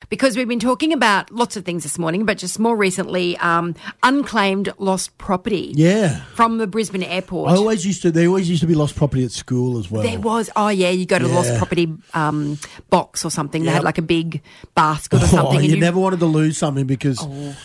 because we've been talking about lots of things this morning, but just more recently, unclaimed lost property. Yeah. From the Brisbane airport. There always used to be lost property at school as well. There was. Oh, yeah, you go to the lost property box or something. They had like a big basket or something. And you never wanted to lose something because...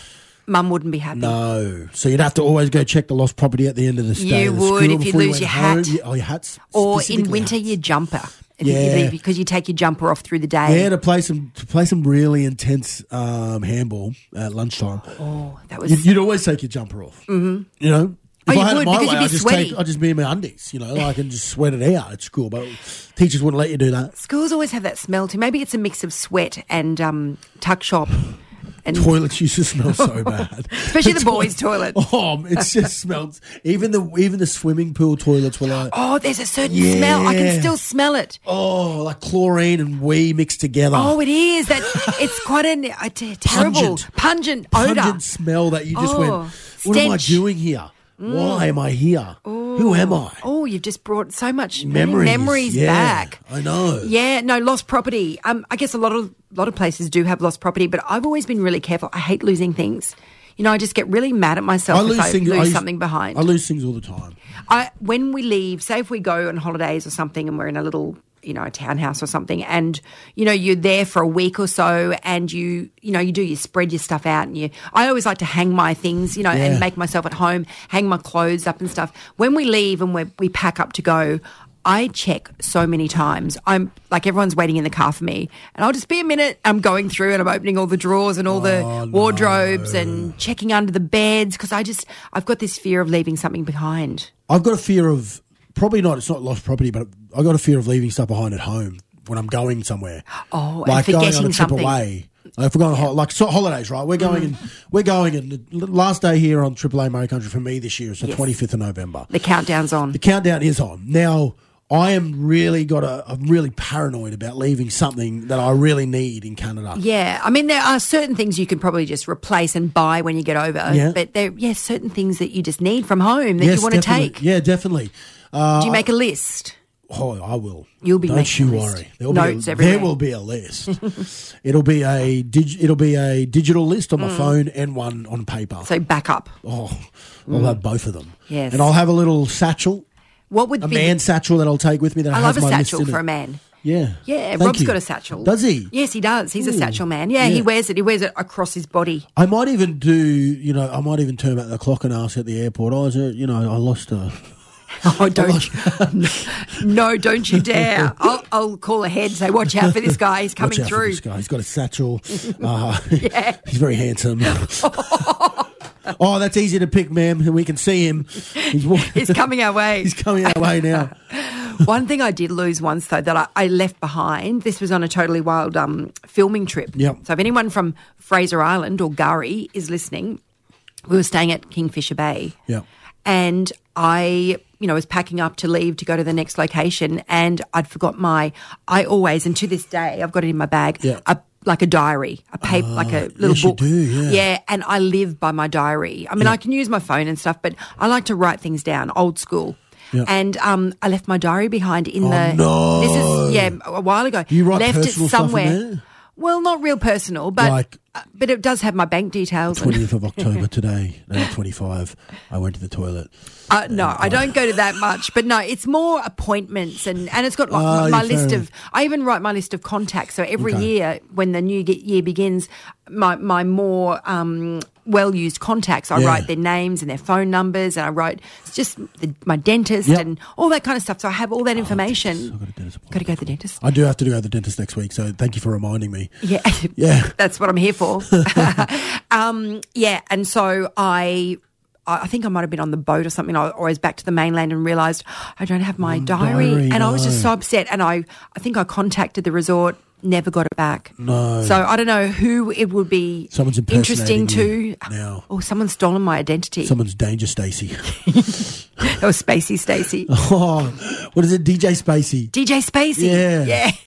Mum wouldn't be happy. No. So you'd have to always go check the lost property at the end of the day. You would if you lose your hat. Your hats. Or in winter, your jumper. Because you take your jumper off through the day. Yeah, to play some really intense handball at lunchtime. Oh, that was... You'd always take your jumper off. Mm-hmm. You know? If I had it my way, I'd just be in my undies, you know, I can just sweat it out at school, but teachers wouldn't let you do that. Schools always have that smell too. Maybe it's a mix of sweat and tuck shop. And toilets used to smell so bad, especially the boys' toilet. Oh, it just smelled. Even the swimming pool toilets were like. Oh, there's a certain smell. I can still smell it. Oh, like chlorine and wee mixed together. Oh, it is. It's quite a terrible pungent odor, smell that you just went. What am I doing here? Why am I here? Ooh. Who am I? Oh, you've just brought so much memories back. I know. Yeah, no, lost property. I guess a lot of places do have lost property, but I've always been really careful. I hate losing things. You know, I just get really mad at myself if I lose something behind. I lose things all the time. When we leave, say if we go on holidays or something and we're in a little, you know, a townhouse or something, and, you know, you're there for a week or so and you spread your stuff out and I always like to hang my things, you know, and make myself at home, hang my clothes up and stuff. When we leave and we pack up to go, I check so many times. I'm like, everyone's waiting in the car for me and I'll just be a minute. I'm going through and I'm opening all the drawers and all the wardrobes and checking under the beds because I've got this fear of leaving something behind. I've got a fear of, it's not lost property, but I've got a fear of leaving stuff behind at home when I'm going somewhere. Oh, like and forgetting going on a trip something. Away. If we're going on holidays, right? We're going and the last day here on Triple A Murray Country for me this year is the 25th of November. The countdown's on. The countdown is on. Now, I'm really paranoid about leaving something that I really need in Canada. Yeah. I mean, there are certain things you can probably just replace and buy when you get over. Yeah. But there are certain things that you just need from home that you want to take. Yeah, definitely. Do you make a list? Oh, I will. You'll be making a list. Don't you worry. Notes everywhere. There will be a list. It'll be a digital list on my phone and one on paper. So backup. Oh, I'll have both of them. Yes. And I'll have a little satchel. What would a be man satchel that I'll take with me? That I has love a my satchel list in for it. a man. Yeah. Yeah, Thank Rob's you. got a satchel. Does he? Yes, he does. He's a satchel man. Yeah, he wears it. He wears it across his body. I might even turn back the clock and ask at the airport, I lost a... Oh, don't no, don't you dare. I'll call ahead and say, watch out for this guy. He's coming watch out through. For this guy. He's got a satchel. He's very handsome. Oh, that's easy to pick, ma'am. We can see him. He's coming our way. He's coming our way now. One thing I did lose once, though, that I left behind, this was on a totally wild filming trip. Yep. So if anyone from Fraser Island or Gurry is listening, we were staying at Kingfisher Bay. Yeah. And I was packing up to leave to go to the next location and I'd forgot and to this day, I've got it in my bag, like a diary, a paper, like a little book. You do, yeah. Yeah, and I live by my diary. I mean, I can use my phone and stuff, but I like to write things down, old school. Yep. And I left my diary behind in the... No. This is, a while ago. Do you write left personal it somewhere. stuff in there? Well, not real personal, but it does have my bank details. 20th of October today, 25, I went to the toilet. No, I don't go to that much, but no, it's more appointments and it's got like my list of, I even write my list of contacts. So every year when the new year begins, my more well-used contacts, I write their names and their phone numbers and I write just my dentist and all that kind of stuff. So I have all that information. I've got a dentist appointment. Got to go to the dentist. I do have to go to the dentist next week, so thank you for reminding me. Yeah. That's what I'm here for. And so I think I might have been on the boat or something, or I was back to the mainland and realised I don't have my diary. And I was just so upset. And I think I contacted the resort, never got it back. No. So I don't know who it would be interesting to. Now. Oh, someone's stolen my identity. Someone's Danger Stacey. That was Spacey Stacey. Oh, what is it? DJ Spacey. DJ Spacey. Yeah. Yeah.